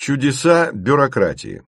Чудеса бюрократии.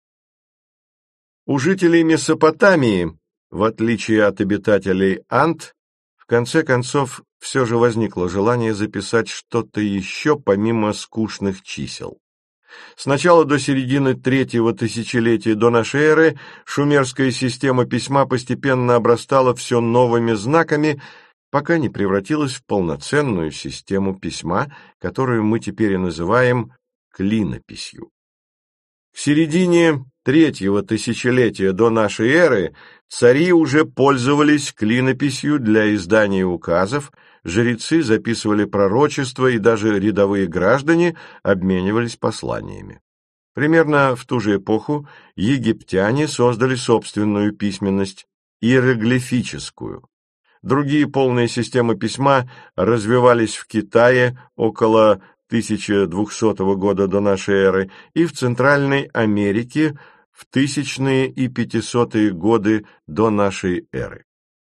У жителей Месопотамии, в отличие от обитателей Анд, в конце концов все же возникло желание записать что-то еще помимо скучных чисел. Сначала до середины третьего тысячелетия до нашей эры шумерская система письма постепенно обрастала все новыми знаками, пока не превратилась в полноценную систему письма, которую мы теперь и называем клинописью. К середине третьего тысячелетия до нашей эры цари уже пользовались клинописью для издания указов, жрецы записывали пророчества и даже рядовые граждане обменивались посланиями. Примерно в ту же эпоху египтяне создали собственную письменность – иероглифическую. Другие полные системы письма развивались в Китае около 1200 года до нашей эры и в Центральной Америке в 1000-е и 500-е годы до нашей эры.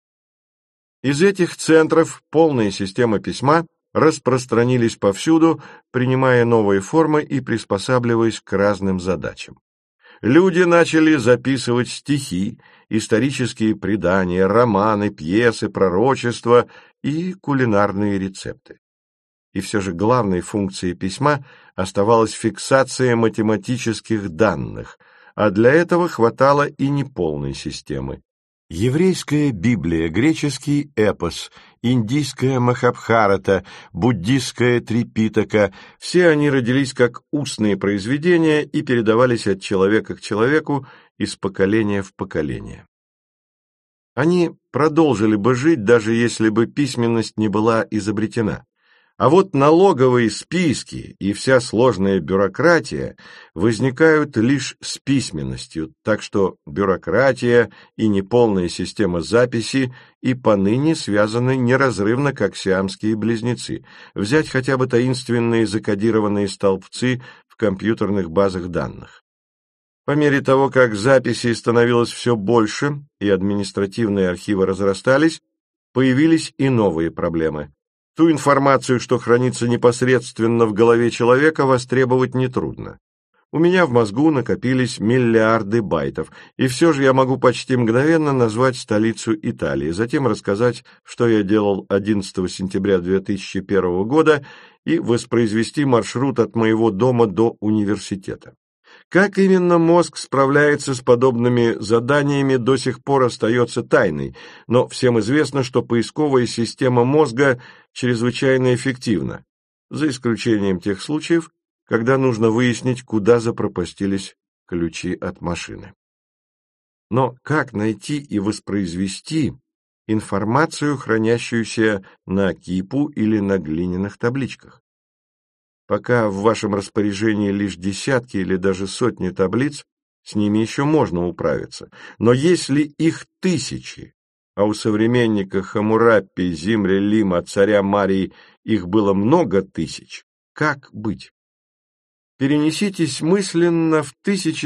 Из этих центров полные системы письма распространились повсюду, принимая новые формы и приспосабливаясь к разным задачам. Люди начали записывать стихи, исторические предания, романы, пьесы, пророчества и кулинарные рецепты. И все же главной функцией письма оставалась фиксация математических данных, а для этого хватало и неполной системы. Еврейская Библия, греческий эпос, индийская Махабхарата, буддистская Трипитака – все они родились как устные произведения и передавались от человека к человеку из поколения в поколение. Они продолжили бы жить, даже если бы письменность не была изобретена. А вот налоговые списки и вся сложная бюрократия возникают лишь с письменностью, так что бюрократия и неполная система записи и поныне связаны неразрывно, как сиамские близнецы. Взять хотя бы таинственные закодированные столбцы в компьютерных базах данных. По мере того, как записей становилось все больше и административные архивы разрастались, появились и новые проблемы. Ту информацию, что хранится непосредственно в голове человека, востребовать нетрудно. У меня в мозгу накопились миллиарды байтов, и все же я могу почти мгновенно назвать столицу Италии, затем рассказать, что я делал 11 сентября 2001 года, и воспроизвести маршрут от моего дома до университета. Как именно мозг справляется с подобными заданиями, до сих пор остается тайной, но всем известно, что поисковая система мозга чрезвычайно эффективна, за исключением тех случаев, когда нужно выяснить, куда запропастились ключи от машины. Но как найти и воспроизвести информацию, хранящуюся на кипу или на глиняных табличках? Пока в вашем распоряжении лишь десятки или даже сотни таблиц, с ними еще можно управиться. Но если их тысячи, а у современника Хаммурапи, Зимри-Лима, царя Марии их было много тысяч, как быть? Перенеситесь мысленно в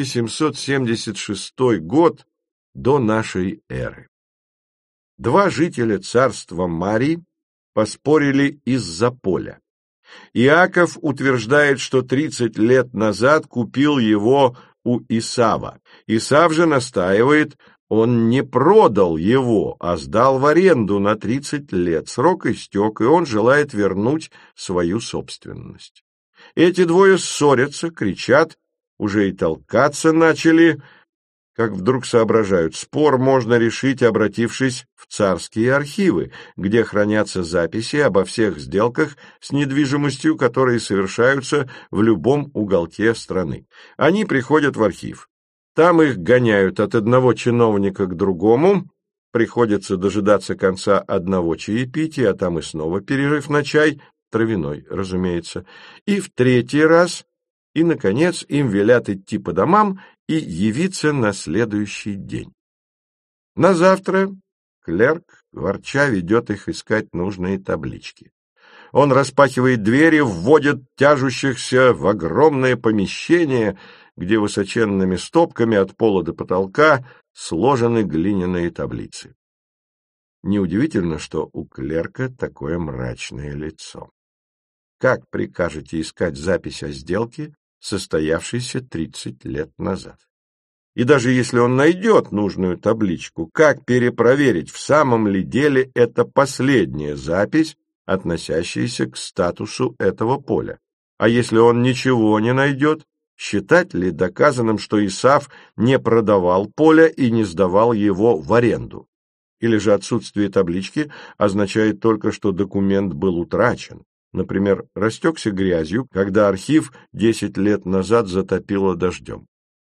1776 год до нашей эры. Два жителя царства Марии поспорили из-за поля. Иаков утверждает, что 30 лет назад купил его у Исава. Исав же настаивает, он не продал его, а сдал в аренду на 30 лет. Срок истек, и он желает вернуть свою собственность. Эти двое ссорятся, кричат, уже и толкаться начали, как вдруг соображают, спор можно решить, обратившись в царские архивы, где хранятся записи обо всех сделках с недвижимостью, которые совершаются в любом уголке страны. Они приходят в архив. Там их гоняют от одного чиновника к другому, приходится дожидаться конца одного чаепития, а там и снова перерыв на чай, травяной, разумеется, и в третий раз, и, наконец, им велят идти по домам и явиться на следующий день. На завтра клерк, ворча, ведет их искать нужные таблички. Он распахивает двери, вводит тяжущихся в огромное помещение, где высоченными стопками от пола до потолка сложены глиняные таблицы. Неудивительно, что у клерка такое мрачное лицо. Как прикажете искать запись о сделке, состоявшейся 30 лет назад. И даже если он найдет нужную табличку, как перепроверить, в самом ли деле это последняя запись, относящаяся к статусу этого поля? А если он ничего не найдет, считать ли доказанным, что Исав не продавал поле и не сдавал его в аренду? Или же отсутствие таблички означает только, что документ был утрачен? Например, растекся грязью, когда архив 10 лет назад затопило дождем.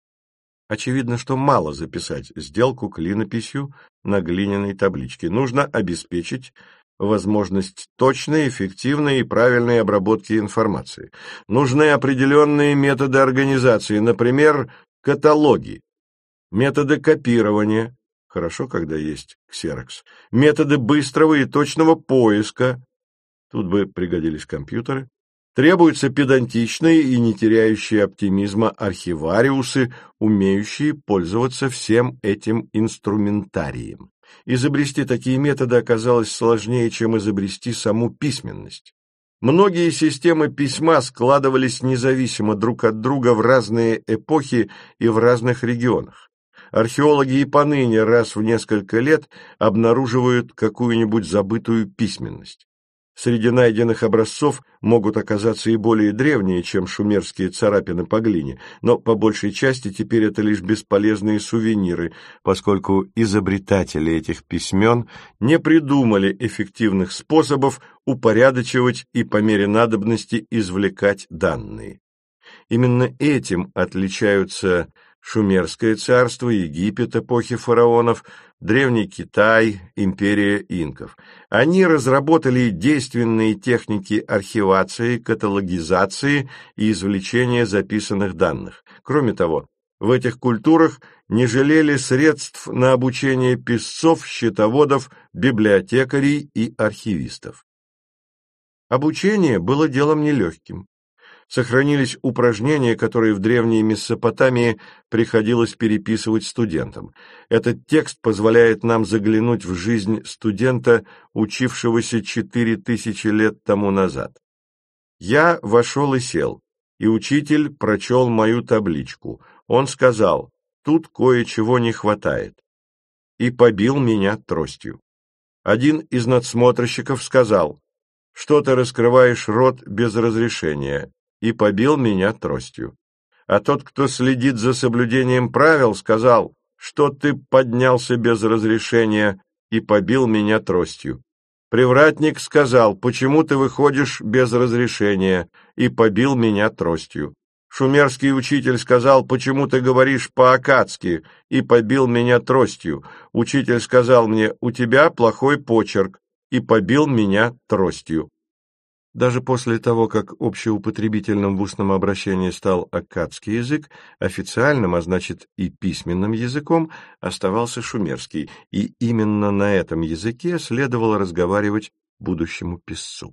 Очевидно, что мало записать сделку клинописью на глиняной табличке. Нужно обеспечить возможность точной, эффективной и правильной обработки информации. Нужны определенные методы организации, например, каталоги, методы копирования, хорошо, когда есть ксерокс, методы быстрого и точного поиска, тут бы пригодились компьютеры. Требуются педантичные и не теряющие оптимизма архивариусы, умеющие пользоваться всем этим инструментарием. Изобрести такие методы оказалось сложнее, чем изобрести саму письменность. Многие системы письма складывались независимо друг от друга в разные эпохи и в разных регионах. Археологи и поныне раз в несколько лет обнаруживают какую-нибудь забытую письменность. Среди найденных образцов могут оказаться и более древние, чем шумерские царапины по глине, но по большей части теперь это лишь бесполезные сувениры, поскольку изобретатели этих письмен не придумали эффективных способов упорядочивать и по мере надобности извлекать данные. Именно этим отличаются Шумерское царство, Египет эпохи фараонов, Древний Китай, империя инков. Они разработали действенные техники архивации, каталогизации и извлечения записанных данных. Кроме того, в этих культурах не жалели средств на обучение писцов, счетоводов, библиотекарей и архивистов. Обучение было делом нелегким. Сохранились упражнения, которые в древней Месопотамии приходилось переписывать студентам. Этот текст позволяет нам заглянуть в жизнь студента, учившегося 4000 лет тому назад. «Я вошел и сел, и учитель прочел мою табличку. Он сказал: тут кое-чего не хватает, и побил меня тростью. Один из надсмотрщиков сказал: что ты раскрываешь рот без разрешения, и побил меня тростью. А тот, кто следит за соблюдением правил, сказал: что ты поднялся без разрешения, и побил меня тростью. Привратник сказал: почему ты выходишь без разрешения, и побил меня тростью. Шумерский учитель сказал: почему ты говоришь по-аккадски, и побил меня тростью. Учитель сказал мне: у тебя плохой почерк, и побил меня тростью. Даже после того, как общеупотребительным в устном обращении стал аккадский язык, официальным, а значит и письменным языком, оставался шумерский, и именно на этом языке следовало разговаривать будущему писцу.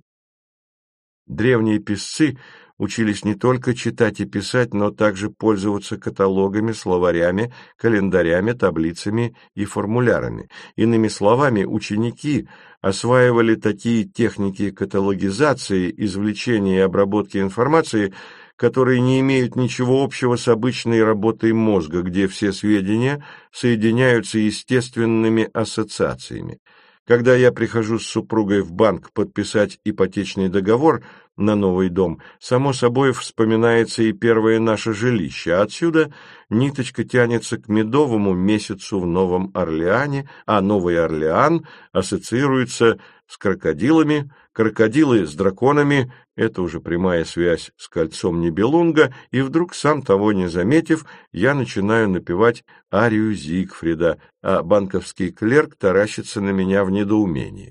Древние писцы учились не только читать и писать, но также пользоваться каталогами, словарями, календарями, таблицами и формулярами. Иными словами, ученики осваивали такие техники каталогизации, извлечения и обработки информации, которые не имеют ничего общего с обычной работой мозга, где все сведения соединяются естественными ассоциациями. Когда я прихожу с супругой в банк подписать ипотечный договор на новый дом, само собой вспоминается и первое наше жилище, а отсюда ниточка тянется к медовому месяцу в Новом Орлеане, а Новый Орлеан ассоциируется с крокодилами, крокодилы с драконами, это уже прямая связь с кольцом Нибелунга, и вдруг, сам того не заметив, я начинаю напевать арию Зигфрида, а банковский клерк таращится на меня в недоумении.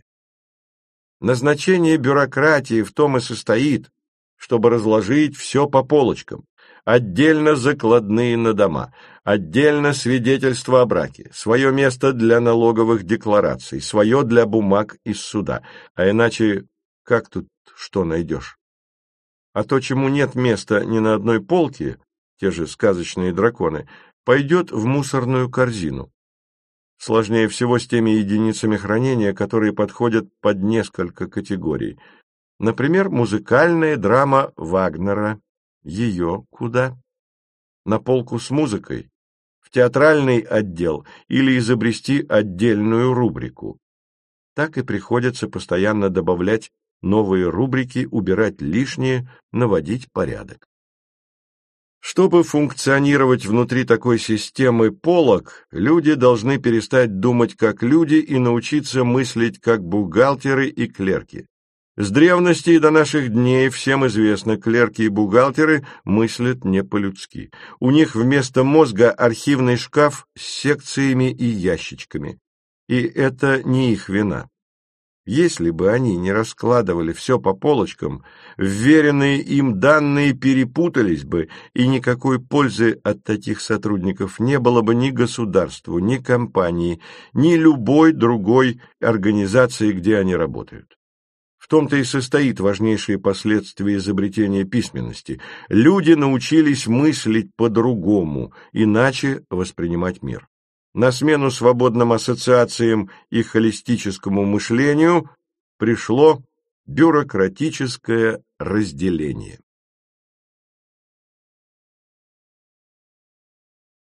Назначение бюрократии в том и состоит, чтобы разложить все по полочкам. Отдельно закладные на дома, отдельно свидетельство о браке, свое место для налоговых деклараций, свое для бумаг из суда. А иначе как тут что найдешь? А то, чему нет места ни на одной полке, те же сказочные драконы, пойдет в мусорную корзину. Сложнее всего с теми единицами хранения, которые подходят под несколько категорий. Например, музыкальная драма Вагнера, Ее куда? На полку с музыкой? В театральный отдел или изобрести отдельную рубрику? Так и приходится постоянно добавлять новые рубрики, убирать лишнее, наводить порядок. Чтобы функционировать внутри такой системы полок, люди должны перестать думать как люди и научиться мыслить как бухгалтеры и клерки. С древности и до наших дней всем известно, клерки и бухгалтеры мыслят не по-людски. У них вместо мозга архивный шкаф с секциями и ящичками. И это не их вина. Если бы они не раскладывали все по полочкам, вверенные им данные перепутались бы, и никакой пользы от таких сотрудников не было бы ни государству, ни компании, ни любой другой организации, где они работают. В том-то и состоит важнейшее последствие изобретения письменности. Люди научились мыслить по-другому, иначе воспринимать мир. На смену свободным ассоциациям и холистическому мышлению пришло бюрократическое разделение.